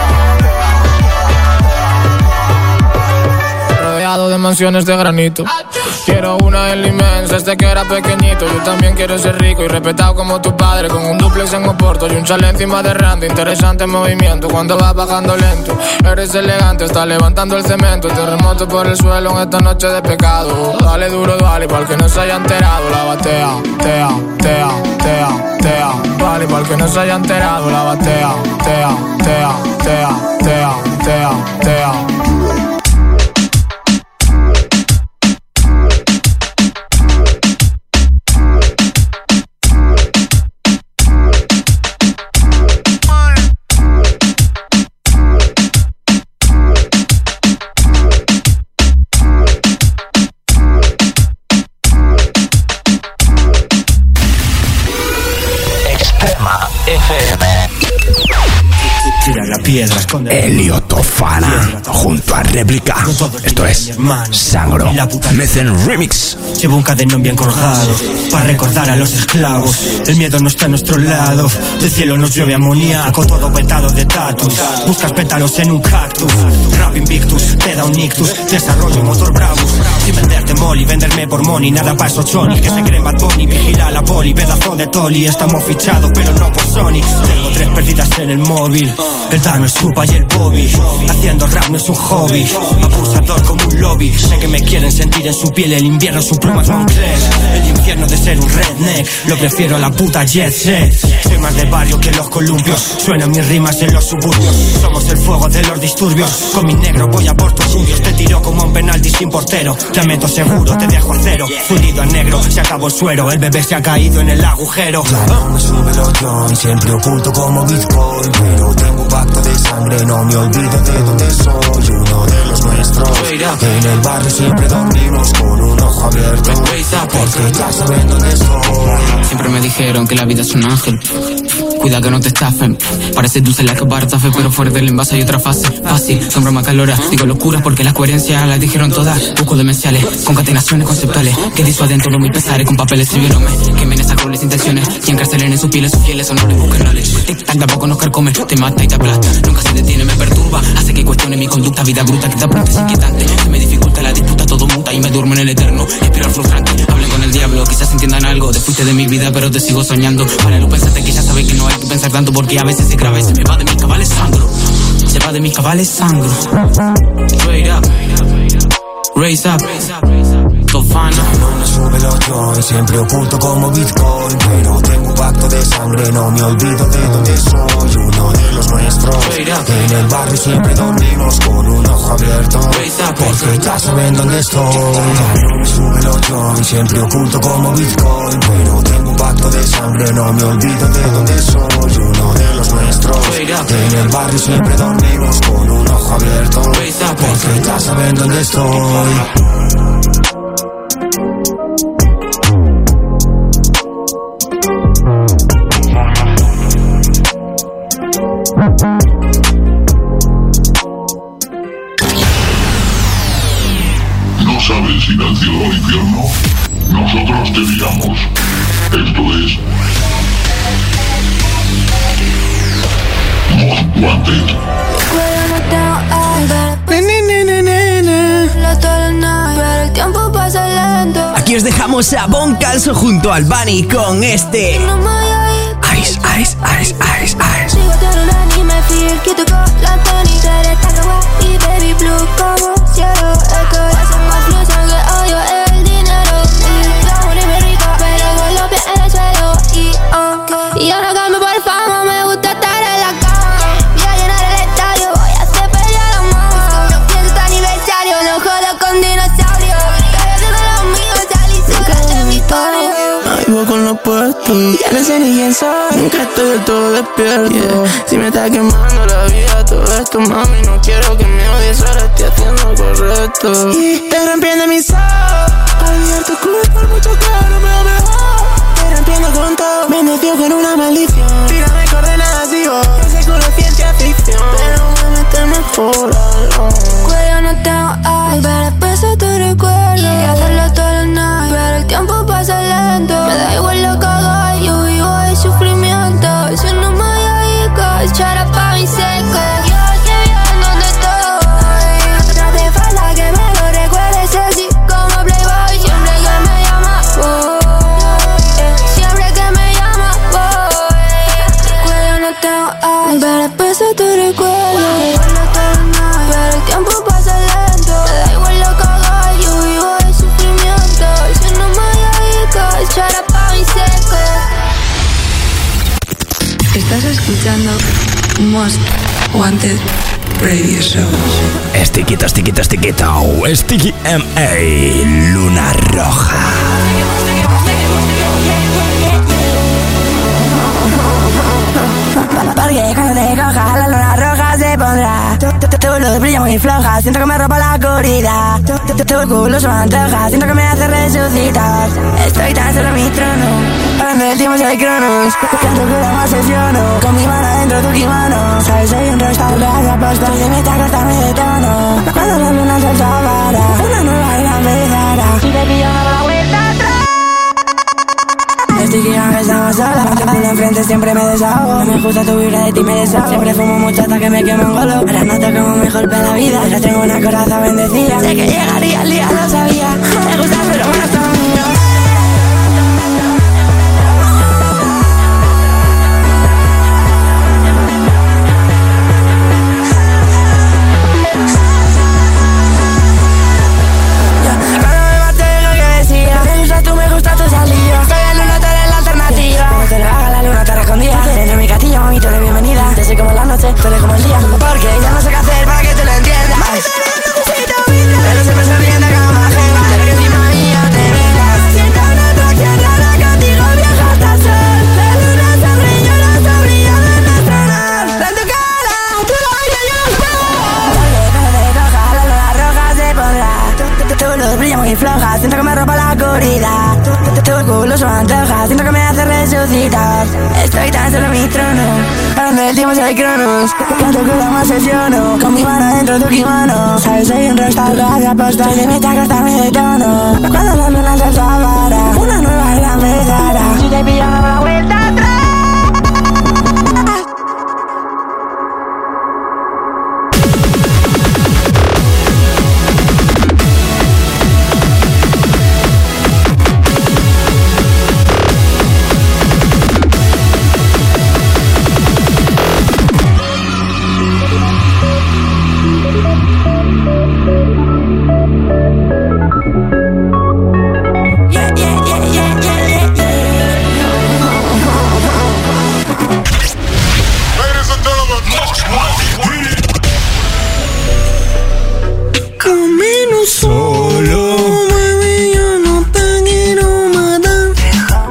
Rodeado de mansiones de granito. Quiero una en Limens desde que era pequeñito. Yo también quiero ser rico y respetado como tu padre. Con un duplex en Oporto y un chalet encima de Randy. Interesante movimiento cuando vas bajando lento. Eres elegante, estás levantando el cemento. Terremoto por el suelo en esta noche de pecado. Dale duro, dale, para el que no se haya enterado. La batea, tea, tea, tea, tea. Dale, para el que no se haya enterado. La batea, tea, tea, tea, tea, tea, tea. Elio Tofana junto a Réplica. Esto es Sangro Mecen Remix. Llevo un cadenón bien colgado para recordar a los esclavos. El miedo no está a nuestro lado. Del cielo nos llueve amoníaco, todo petado de tatus. Buscas pétalos en un cactus. Rap Invictus, te da un ictus. Desarrollo motor bravos. Sin venderte molly, venderme por money. Nada pa' esos chonis que se creen Bad Bunny. Vigila la poli, pedazo de toli. Estamos fichados pero no por Sony. Tengo tres perdidas en el móvil. El Dano, el Supa y el Bobby. Haciendo rap no es un hobby. Abusador como un lobby. Sé que me quieren sentir en su piel. El invierno su pluma es Moncler. El infierno de ser un redneck. Lo prefiero a la puta jet set. Soy más de barrio que los columpios. Suenan mis rimas en los suburbios. Somos el fuego de los disturbios. Con mi negro voy a por tus suyos. Te tiro como un penalti sin portero. Te meto seguro, te dejo a cero. Fundido a negro, se acabó el suero. El bebé se ha caído en el agujero. Claro, me sube el otro y siempre oculto como Bitcoin. Pero tengo un pacto de sangre, no me olvido de dónde soy. Uno de los nuestros. En el barrio siempre dormimos con un ojo abierto. Porque ya saben dónde estoy. Siempre me dijeron que la vida es un ángel. Cuida que no te estafen. Parece dulce la que bartafe, pero fuera del envase hay otra fase. Fácil, son broma calora. Digo locuras porque las coherencias las dijeron todas. Busco demenciales, concatenaciones conceptuales que disuaden todos mis pesares con papeles escribiéndome. Quemen esas crueles intenciones y encarcelen en sus pieles sus fieles. O no les busquen knowledge. Tic-tac, tampoco nos carcome. Te mata y te aplasta. Nunca se detiene, me perturba. Hace que cuestione mi conducta. Vida bruta que te apunta es inquietante. Se me dificulta la disputa, todo muta y me duermo en el eterno. Espiral frustrante. Hablen con el diablo. Quizás entiendan algo, te fuiste de mi vida pero te sigo soñando. Para no pensarte que ya sabes que no hay que pensar tanto, porque a veces se graba y se me va de mis cabales sangro. Se va de mis cabales sangro. Straight up, raise up, Tofano. No me sube los joints, siempre oculto como Bitcoin. Pero tengo un pacto de sangre, no me olvido de dónde soy. Uno de los nuestros. En el barrio siempre dormimos con un ojo abierto, porque ya saben dónde estoy. No me sube los joints, siempre oculto como Bitcoin. Pero tengo un pacto de sangre, no me olvido de dónde soy. Uno de los nuestros. En el barrio siempre dormimos con un ojo abierto, porque ya saben dónde estoy. ¿No sabes ir al cielo o al infierno? Nosotros te digamos. Esto es Most Wanted. Aquí os dejamos a Bon Calso junto al Bunny con este Ice, Ice, Ice, Ice, Ice. Y ahora cambio por fama, me gusta estar en la cama. Voy a llenar el estadio, voy a hacer pelear a mamá. Fiesta aniversario, no jodo con dinosaurios. Estoy haciendo lo mío, salí sola de mi historia. No vivo con lo puesto, ya no sé ni quién soy. Nunca estoy del todo despierto, yeah. Si me está quemando la vida todo esto, mami, no quiero que me odies, ahora estoy haciendo lo correcto. Y te rompiendo mis ojos, olvidar tu culpa, por mucho que no me da mejor. Rompiendo con todo, me nació con una maldición. Tírame coordenadas y vos, ese culo es ciencia ficción, pero voy a meter mejor algo. Cuello no tengo eyes, pero peso tu recuerdo. Quiero hacerlo todo el night, pero el tiempo pasa lento. Me da igual lo que haga, yo vivo de sufrimiento. Si no me dedico, echar pa' mi seco. Yo estoy bien donde estoy. No hace falta que me lo recuerdes así como Playboy. Siempre que me llamas, oh. Pero peso tu recuerdo. Pero el tiempo pasa lento. Me da igual lo que haga, yo vivo de sufrimiento. Si no me dedico, echar pa' mi seco. Estás escuchando Most Wanted Radio Show. Estiquito, estiquito, estiquito. Sticky M A Luna Roja. Porque cuando te coja la luna roja se pondrá. Tu luz brilla muy floja, siento que me roba la oscuridad. Tu culo se me antoja, siento que me hace resucitar. Estoy tan solo en mi trono, parando el tiempo si hay cronos. Canto que me obsesiono, con mi mano dentro tu kimono. Sabes, soy un rockstar, gracias aposta. Y me está cortando de tono. Cuando la luna se acabará, una nueva era empezará. Si te pillo me hago la vuelta atrás. Estoy que ya me estaba sola, cuando te pongo enfrente siempre me desahogo. No me gusta tu vibra, de ti me desahogo. Siempre fumo mucho hasta que me quemo en golo. Ahora noto como me golpea la vida, ahora tengo una coraza bendecida. Sé que llegaría el día, lo sabía. Me gusta pero bueno, estaba mío. De bienvenida, te soy como la noche, tú eres como el día. Porque ya no sé qué hacer para que tú lo entiendas. Pero siempre sonriendo como ajena. Quiero que encima mía te vengas. Siento una atracción rara contigo, vieja hasta el sol. La luna sobre yo, la sobrilla de nuestro honor. En tu cara, tú lo bailas, yo lo puedo. Porque cuando te coja la luna roja se pondrá. Tu luz brilla muy floja, siento que me roba la oscuridad. Tu culo se me antoja, siento que me hace resucitar. Estoy tan solo en mi trono, parando el tiempo si hay cronos. Canto que me obsesiono, con mi mano dentro tu kimono. Sabes, soy un rockstar, gracias aposta. Y me está cortando de tono. Cuando la luna se acabará, una nueva era empezará. Si te pillo me hago la vuelta atrás.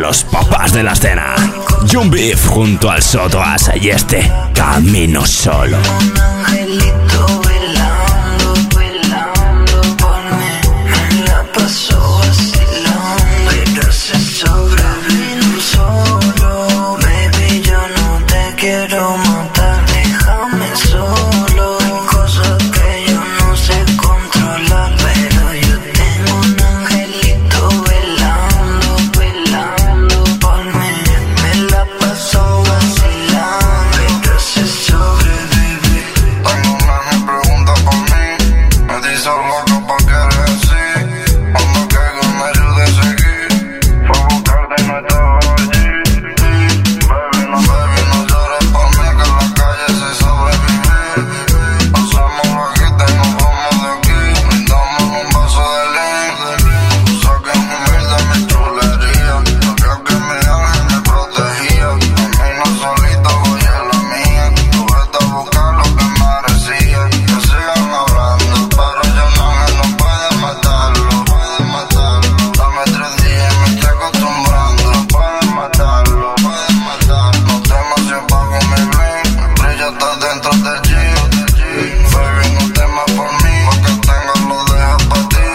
los papás de la escena. Jun Beef junto al Sotoas y este Camino Solo. Angelito velando, velando por mí. Me la paso vacilando y gracias sobrevivo solo. Baby, yo no te quiero matar, déjame solo. Hay cosas que yo no sé controlar, pero yo tengo un angelito velando, velando por mí. Me la paso vacilando y gracias sobreviví. Tengo una me pregunta por mí. Me dice loco porque eres así. Cuando caigo me ayude a seguir. Fue a buscarte y no estaba allí. Baby, no, baby, no llores por mí, que en la calle se sobrevive. Pasamos la guita y nos vamos de aquí. Brindamos un vaso de lean. Tú sabes mi humilde, mi chulería. Yo creo que mi ángel me protegía. Camino solito, voy a la mía. Tú vete a buscar lo que merecía. Que sigan hablando, pero yo no me no puede matarlo. Puede matarlo. Dame tres días y me estoy acostumbrando. Puede matarlo, puede matarlo. No temas si apago mi bling. Mi brillo está dentro del jean. Baby, no temas por mí, porque tengo lo dejo para ti.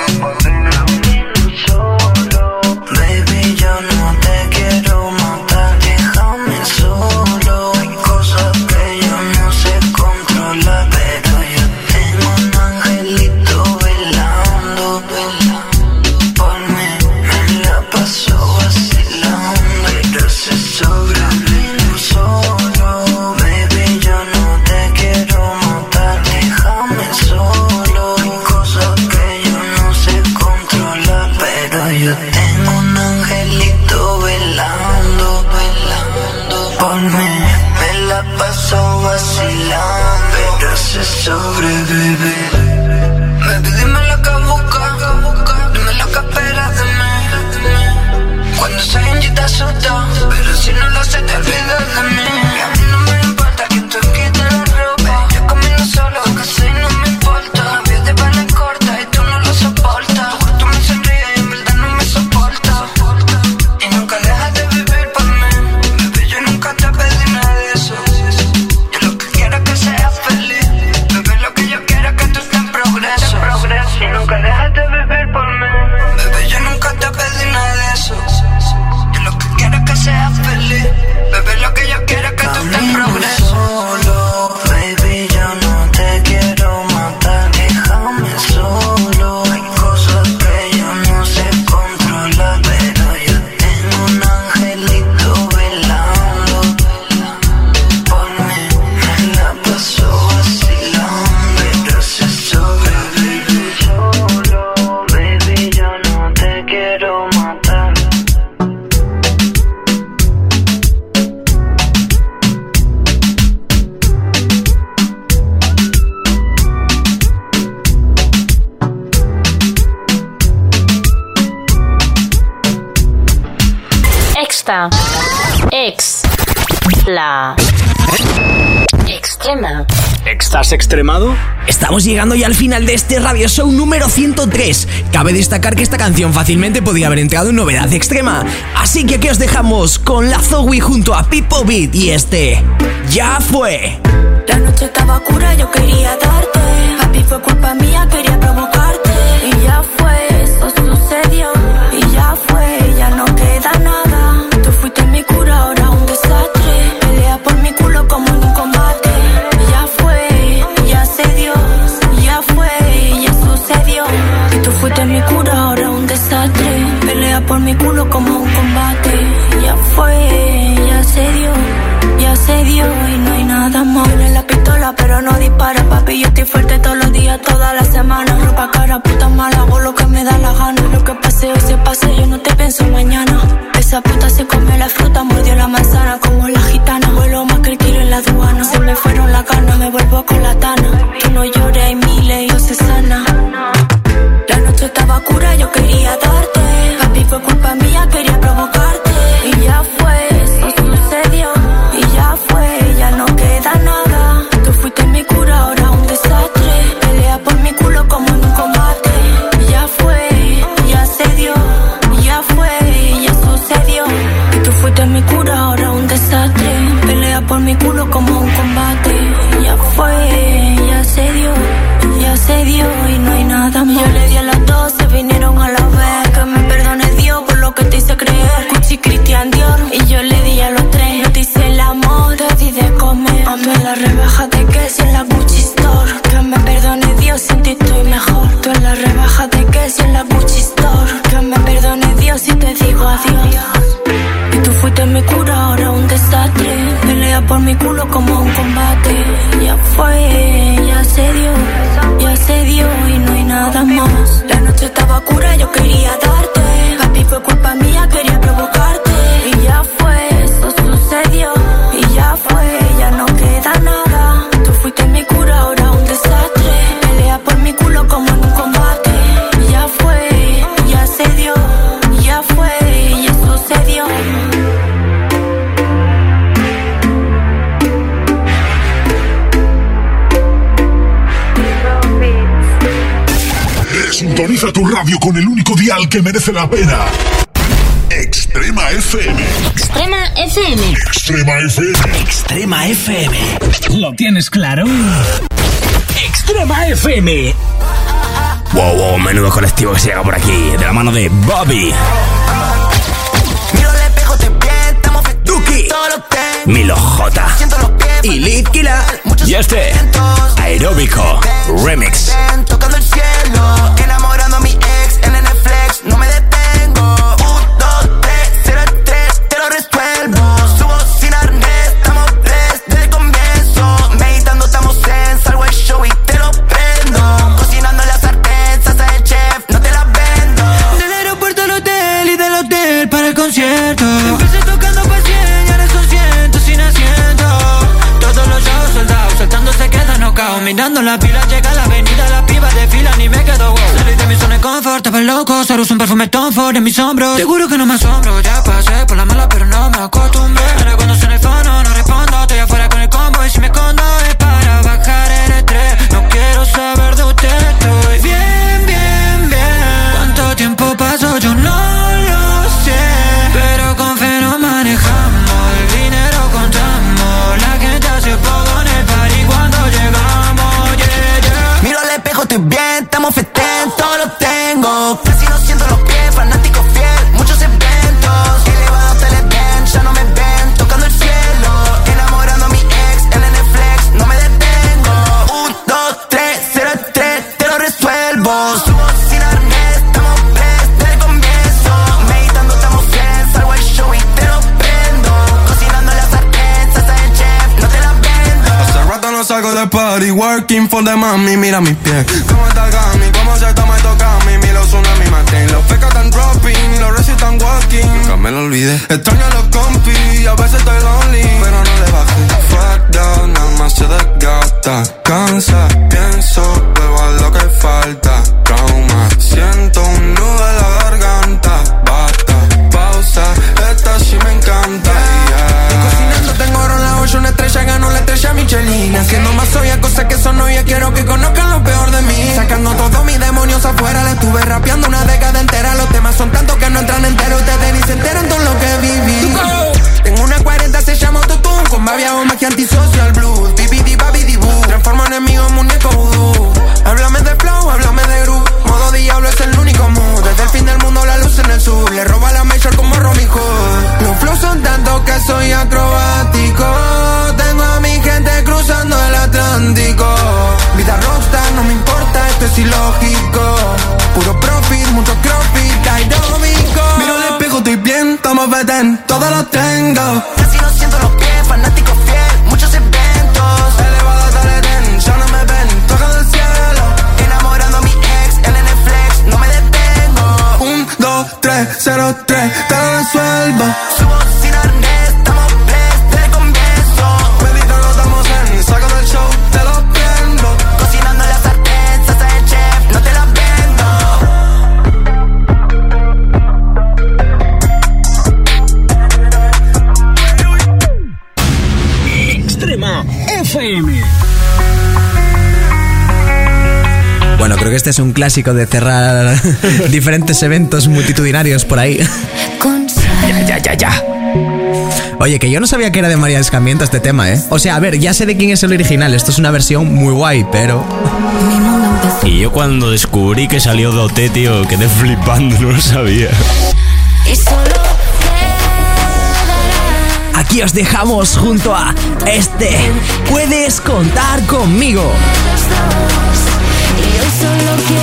Baby, yo no te quiero matar, déjame solo. Hay cosas que yo no sé controlar, pero yo tengo un angelito velando, velando por mí. Me la paso vacilando y gracias sobrevivo solo. Baby, yo no te quiero matar, déjame solo. Hay cosas que yo no sé controlar, pero yo tengo un angelito velando, velando por mí. Me la paso vacilando y gracias sobrevivir. Baby, dime lo que buscas, dime lo que esperas de mí. Cuando soy un te asusta, pero si no lo sé te olvidas de mí. Y a mí no me importa que tú quites la ropa. Yo camino solo, casi no me importa. La vida te vale corta y tú no lo soportas. Tú me sonríes y en verdad no me soportas. Y nunca dejas de vivir por mí. Baby, yo nunca te pedí nada de eso. Yo lo que quiero es que seas feliz. Baby, lo que yo quiero es que tú estés en progreso. Y nunca dejas de vivir por mí. Baby, yo nunca te pedí nada de eso. Yo lo que quiero es que seas feliz. Baby, lo que yo quiero es que tú estés en progreso. Solo, baby, yo no te quiero matar, déjame solo. Hay cosas que yo no sé controlar, pero yo tengo un angelito velando por mí. Me la paso vacilando y gracias sobrevivir solo. Baby, yo no te quiero matar. Extra. Ex. La. Extrema. ¿Estás extremado? Estamos llegando ya al final de este radio show número ciento tres. Cabe destacar que esta canción fácilmente podía haber entrado en novedad extrema. Así que aquí os dejamos con la Zoe junto a Pipo Beat y este Ya Fue. La noche estaba oscura, yo quería darte. Papi, fue culpa mía, quería provocarte. Y ya fue, eso sucedió. Y ya fue, ya no queda nada. Tú fuiste mi cura, ahora un desastre. Pelea por mi culo como en un combate. Y ya fue, ya se dio. Ya fue, ya sucedió. Y tú fuiste mi cura, ahora un desastre. Pelea por mi culo como un combate. Ya fue, ya se dio. Ya se dio y no hay nada más. Tiene la pistola pero no dispara. Papi, yo estoy fuerte todos los días, toda la semana. Ropa cara, puta mala, hago lo que me da la gana. Lo que pase hoy se pase, yo no te pienso mañana. Esa puta se come la fruta, mordió la manzana. Como la gitana, vuelo más que el kilo en la aduana. Se me fueron las ganas, me vuelvo con la tana. Tú no llores, hay miles, yo se sana. La noche estaba oscura, yo quería darte. Papi, fue culpa mía, quería provocarte. Y ya fue, eso sucedió. Y ya fue, ya no queda nada. Tú fuiste mi cura, ahora un desastre. Pelea por mi culo como en un combate. Y ya fue, ya se dio. Ya fue, ya sucedió. fuiste mi cura, ahora un desastre. Pelea por mi culo como un combate. Ya fue, ya se dio, ya se dio y no hay nada más. Yo le di a las doce, vinieron a la vez. Que me perdone Dios por lo que te hice creer. Gucci, Christian Dior. Y yo le di a los tres. Yo te hice el amor, te di de comer. Amé la rebaja de queso en la Gucci Store. Que me perdone Dios, sin ti estoy mejor. Tú en la rebaja de queso en la Gucci Store. Que me perdone Dios si te digo adiós. Y tú fuiste mi cura, ahora un desastre. Pelea por mi culo como un combate. Ya fue, ya se dio, ya se dio y no hay nada más. La noche estaba cura, yo quería darte. Papi, fue culpa mía, quería provocarte. Y ya fue, eso sucedió. Y ya fue, ya no queda nada. Tú fuiste mi cura, ahora un desastre. Pelea por mi culo como en un combate. Ya fue, ya se dio, ya fue, ya sucedió. Sintoniza tu radio con el único dial que merece la pena. Extrema F M. Extrema F M. Extrema F M. Extrema F M. ¿Lo tienes claro? Extrema F M. Wow, wow, menudo colectivo que se llega por aquí, de la mano de Bobby. Duki. Milo J. Y Litkila. Y este, Aeróbico Remix. Tocando el cielo, enamorando a mi ex en el Netflix, no me detengo. Un, dos, tres, cero, tres, te lo resuelvo. Subo sin arnés, estamos tres desde el comienzo. Meditando estamos en, salgo el show y te lo prendo. Cocinando en la sartén, salsa de chef, no te la vendo. Del aeropuerto al hotel y del hotel para el concierto. Empecé tocando pa' cien y ahora son cientos sin asiento. Todos los shows soldados, saltando se quedan knockout. Mirando la pila, llega a la avenida, la piba desfilan y me quedo wow. Salí de mi zona de confort, estaba loco, ahora uso un perfume Tom Ford en mis hombros. Seguro que no me asombro, ya pasé por la mala pero no me acostumbré. Ahora cuando suena el fono no respondo, estoy afuera con el combo y si me escondo es para bajar el estrés. No quiero saber de usted, estoy bien, bien, bien. ¿Cuánto tiempo pasó? Yo no lo sé, pero con fe nos manejamos, el dinero contamos, la gente hace poco en el party cuando llegamos, yeah, yeah. Miro al espejo, estoy bien, estamos festén, todo lo tengo. Casi no siento los pies, fanático fiel, muchos eventos. Elevado televen, ya no me ven, tocando el cielo. Enamorando a mi ex en el Netflix, no me detengo. Un, dos, tres, cero, tres, te lo resuelvo. Subo sin arnés, estamos tres desde el comienzo. Meditando estamos en, salgo al show y te lo prendo. Cocinando en la sartén, salsa de chef, no te la vendo. Hace rato no salgo de party, working for the mami, mira mis pies. ¿Cómo está Gami? ¿Cómo se toma esto Gami? Mi los tsunami maten, los pecas tan dropping, los recios tan walking. Nunca me lo olvidé. Extraño a los compis, a veces estoy lonely, pero no le bajé. Fuck down, nada más se desgasta. Cansa, pienso, vuelvo a lo que falta. Trauma, siento un nudo en la garganta. Basta, pausa, esta sí me encanta. Yeah. Cocinando tengo oro en la olla, una estrella ganó la estrella Michelin. Haciendo más obvia cosas que son novias, quiero que conozcan lo peor de mí. Sacando todos mis demonios afuera, le estuve rapeando una década entera. Los temas son tantos que no entran enteros, ustedes ni se enteran todo lo que viví. Tengo una cuarenta, se llama Tutun, con babia o magia antisocial blues. Bibidi babidi boo, transformo enemigo en muñeco vudú. Háblame de flow, háblame de groove. Modo diablo es el único mood. Desde el fin del mundo la luz en el sur. Le roba la major como Robin Hood. Los flows son tantos que soy acrobático. Tengo a mi gente cruzando el Atlántico. Vida rockstar, no me importa, esto es ilógico. Puro profit, mucho profit, aeróbico. Miro al espejo, estoy bien, estamos betén, todo lo tengo. Casi no siento los pies, fanático fiel, muchos eventos. Elevado teletén, ya no me ven, tocando el cielo. Enamorando a mi ex en el Netflix, no me detengo. Un, dos, tres, cero, tres, te lo resuelvo. Subo sin arnés, estamos tres desde el comienzo. Meditando estamos en, saco del show, te lo prendo. Cocinando en la sartén, salsa de chef, no te la vendo. Extrema F M. Bueno, creo que este es un clásico de cerrar diferentes eventos multitudinarios por ahí. ya, ya, ya, ya. Oye, que yo no sabía que era de María Escarmiento este tema, ¿eh? O sea, a ver, ya sé de quién es el original. Esto es una versión muy guay, pero... Y yo cuando descubrí que salió de O T, tío, quedé flipando, no lo sabía. Aquí os dejamos junto a este Puedes contar conmigo. Y yo solo quiero